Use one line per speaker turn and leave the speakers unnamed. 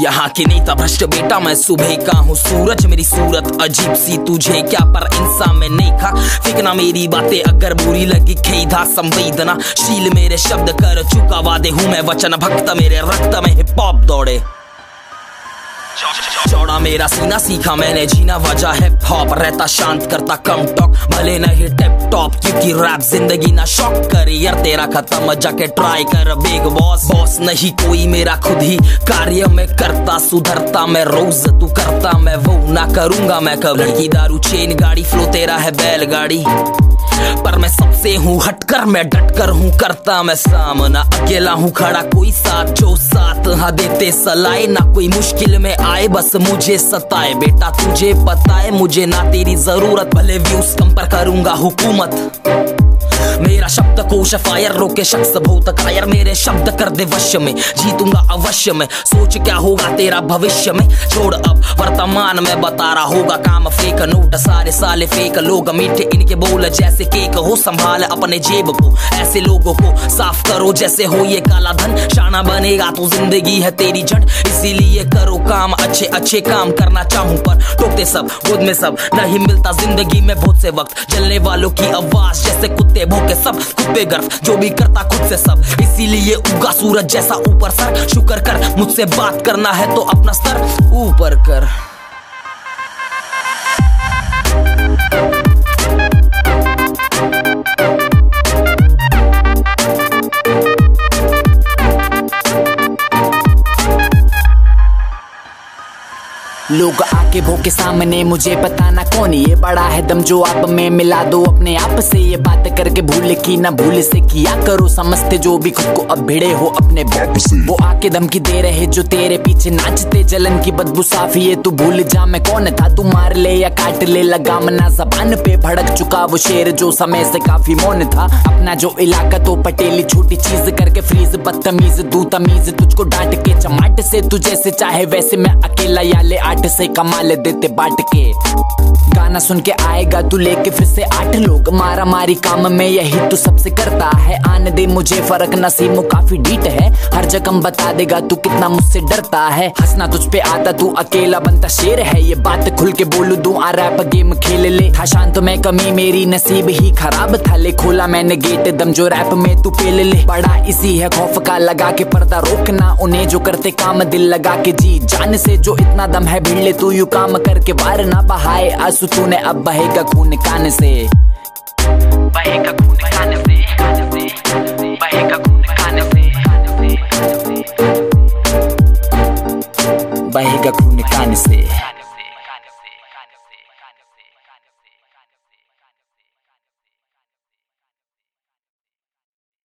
यहाँ के नेता भ्रष्ट बेटा मैं सुबह का हूँ सूरज, मेरी सूरत अजीब सी तुझे क्या पर इंसान में नहीं खा। फेंकना मेरी बातें अगर बुरी लगी, खेदा संवेदना शील मेरे शब्द कर चुका वादे हूँ मैं वचन भक्त, मेरे रक्त में हिप हॉप दौड़े। चौड़ा मेरा सीना सीखा मैंने जीना, वजह है हॉप रहता शांत करता कम टॉक, भले नहीं टिप टॉप क्योंकि रैप जिंदगी ना शॉक करियर तेरा खत्म जाके ट्राई कर बिग बॉस। बॉस नहीं कोई मेरा खुद ही कार्य में करता, सुधरता मैं रोज तू करता मैं वो ना करूंगा मैं कब। लड़की दारू चेन गाड़ी फ्लो तेरा है बैलगाड़ी, पर मैं सबसे हूँ हटकर मैं डटकर हूँ करता मैं सामना। अकेला हूँ खड़ा कोई साथ जो साथ हाँ देते सलाए, ना कोई मुश्किल में आए बस मुझे सताए। बेटा तुझे पता है मुझे ना तेरी जरूरत, भले व्यूज कम पर करूंगा हुकूमत। मेरा शब्द कोश फायर रोके शख्स बहुत कायर, मेरे शब्द कर दे वश में जीतूंगा अवश्य में। सोच क्या होगा तेरा भविष्य में, छोड़ अब वर्तमान में बता रहा होगा काम फेक नोट सारे साले फेक लोग, मीठे इनके बोल जैसे केक हो। संभाल अपने जेब को ऐसे लोगों को साफ करो जैसे हो ये काला धन, शाना बनेगा तो जिंदगी है तेरी झंड। इसीलिए करो काम अच्छे अच्छे काम करना चाहूं पर टोकते सब खुद में सब नहीं मिलता जिंदगी में बहुत से वक्त। जलने वालों की आवाज जैसे कुत्ते भौंके सब खुद पे गर्व जो भी करता खुद से सब, इसीलिए उगा सूरज जैसा ऊपर सर। शुक्र कर मुझसे बात करना है तो अपना स्तर ऊपर कर।
लोग आके भोके सामने मुझे पता ना कौन ये बड़ा है दम जो आप में मिला दो अपने आप से। ये बात करके भूल की ना भूल से किया करो, समझते जो भी खुद को अब भिड़े हो अपने बाप से। वो आके धमकी दे रहे जो तेरे पीछे नाचते, जलन की बदबू साफ ये तू भूल जा मैं कौन था। तू मार ले या काट ले लगाम ना जबान पे, भड़क चुका वो शेर जो समय से काफी मौन था। अपना जो इलाका तो पटेली छोटी चीज करके फ्रीज, बदतमीज तू तमीज तुझको डांट के चमाट से। तू जैसे चाहे वैसे मैं अकेला याले आठ से कमा ले देते बांट के। गाना सुन के आएगा तू लेके फिर से 8 लोग, मारा मारी काम में यही तू सबसे करता है। आने दे मुझे फर्क नसीब काफी डीट है, हर जगह बता देगा तू कितना मुझसे डरता है। हंसना तुझ पे आता तू अकेला बनता शेर है, ये बात खुल के बोलू दूं आ रैप गेम खेल ले। था शांत में कमी मेरी नसीब ही खराब था, ले खोला मैंने गेट दम जो रैप में तू पेल ले। बड़ा इसी है खौफ का लगा के पर्दा रोकना, उन्हें जो करते काम दिल लगा के जी जान से। जो इतना दम है भिड़ ले तू यू काम करके वार ना बहाए आंसू तूने, अब बहेगा खून कान से, बहेगा खून कान से।